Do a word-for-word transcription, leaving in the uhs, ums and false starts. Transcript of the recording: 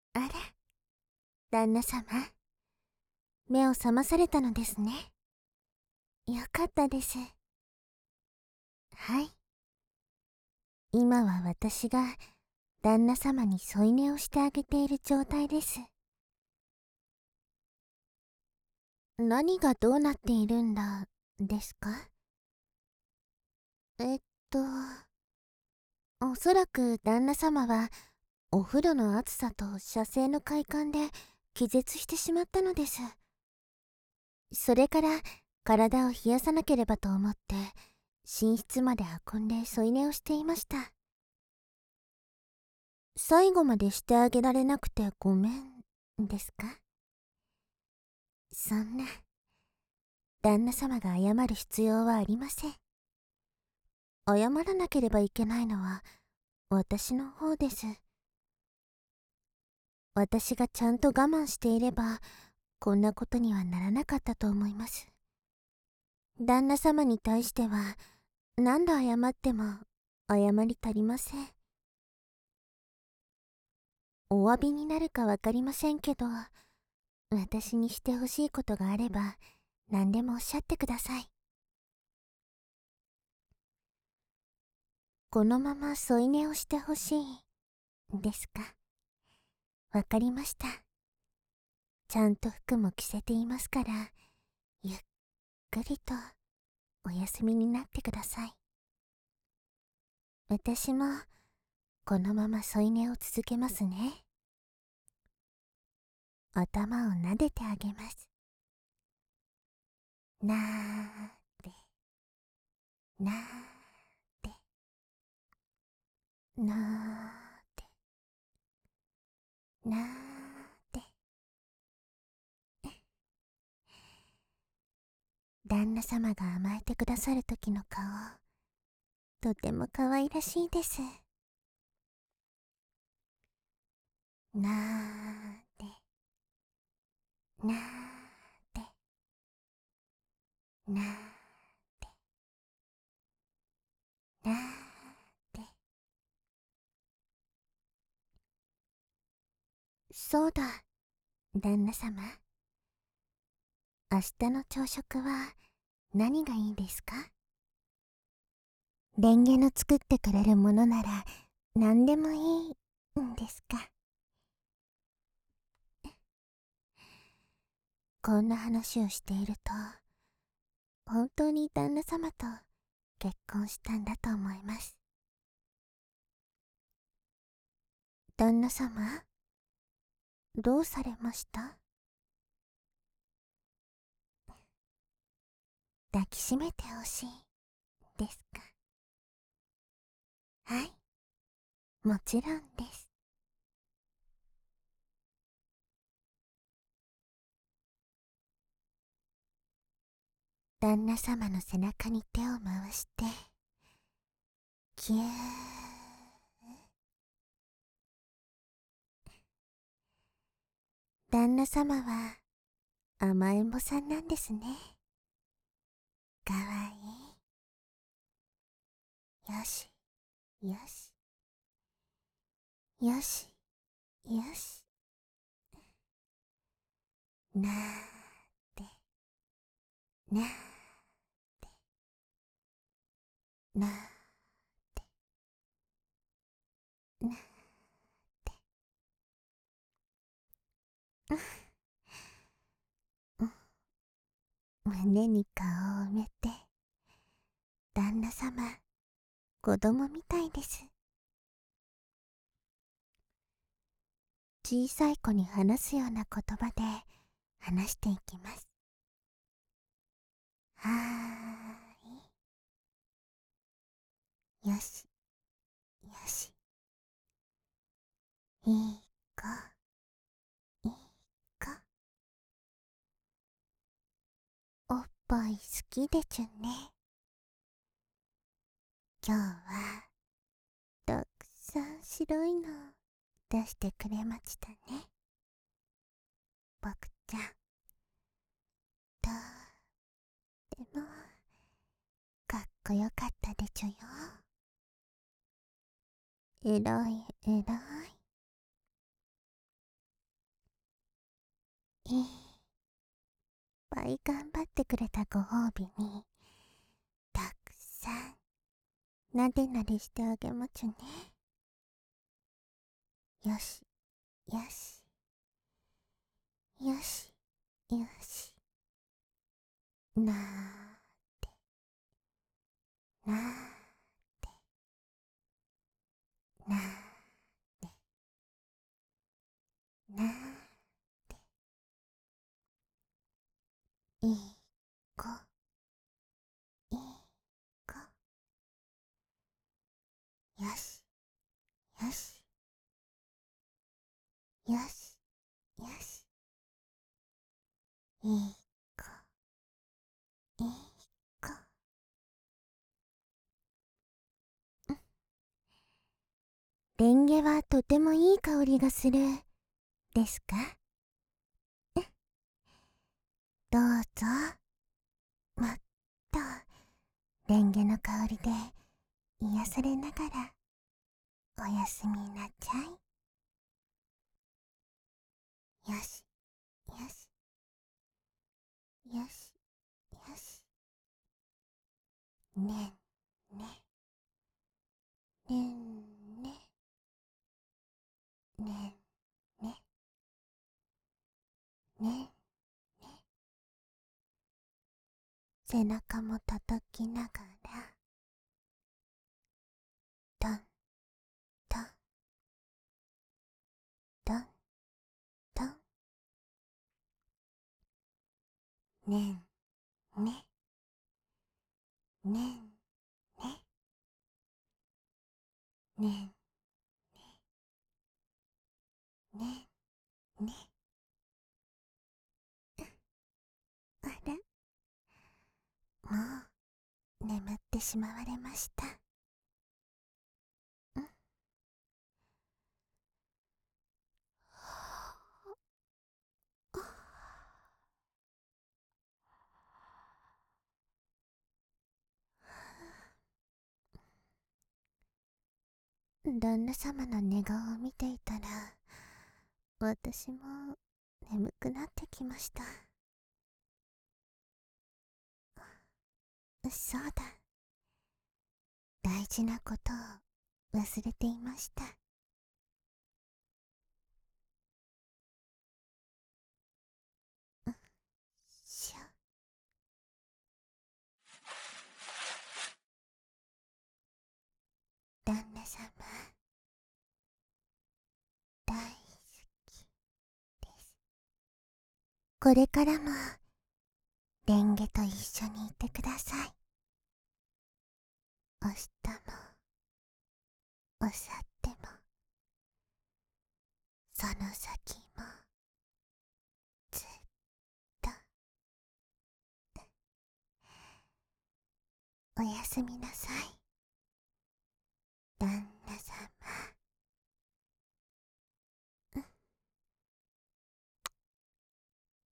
あら、旦那様、目を覚まされたのですね。よかったです。はい。今は私が旦那様に添い寝をしてあげている状態です。何がどうなっているんだ、ですか？えっと、おそらく旦那様はお風呂の暑さと射精の快感で気絶してしまったのです。それから体を冷やさなければと思って寝室まで運んで添い寝をしていました。最後までしてあげられなくてごめんですか？そんな、旦那様が謝る必要はありません。謝らなければいけないのは私の方です。私がちゃんと我慢していればこんなことにはならなかったと思います。旦那様に対しては何度謝っても謝り足りません。お詫びになるかわかりませんけど、私にしてほしいことがあれば何でもおっしゃってください。このまま添い寝をしてほしいですか？わかりました。ちゃんと服も着せていますから、ゆっくりとお休みになってください。私もこのまま添い寝を続けますね。頭を撫でてあげます。なーってなーってなーってなーって旦那様が甘えてくださる時の顔、とても可愛らしいです。なーってなーってなーってなーってそうだ、旦那様。明日の朝食は何がいいですか？レンゲの作ってくれるものなら何でもいいんですか？こんな話をしていると、本当に旦那様と結婚したんだと思います。旦那様、どうされました？抱きしめてほしいですか？はい、もちろんです。旦那様の背中に手を回してキュー。旦那様は甘えん坊さんなんですね。かわいい。よしよしよしよし。なーってなーってなーってなーってうん胸に顔を埋めて、旦那様、子供みたいです。小さい子に話すような言葉で話していきます。はーい。よしよし。いい子いい子。おっぱい好きでちゅね。今日はたくさん白いの出してくれましたね。僕ちゃん、とってもかっこよかったでちゅよ。えらいえらい。 いっぱい頑張ってくれたご褒美にたくさんなでなでしてあげまちゅね。よしよしよしよし。なーってなーってなーってなーっていい子いい子。よしよしよしよし。いい子いい子。レンゲはとてもいい香りがするですか？どうぞ。もっとレンゲの香りで癒されながらおやすみなちゃい。よしよしよしよし。ねんねねんねねんねね。背中も叩きながらトントントントン。ねんねねんねねんねね。あら、もう眠ってしまわれました。旦那様の寝顔を見ていたら私も眠くなってきました。そうだ、大事なことを忘れていました。しょ。旦那様、大好きです。これからもレンゲと一緒にいてください。明日も明後日もその先もずっと。おやすみなさい。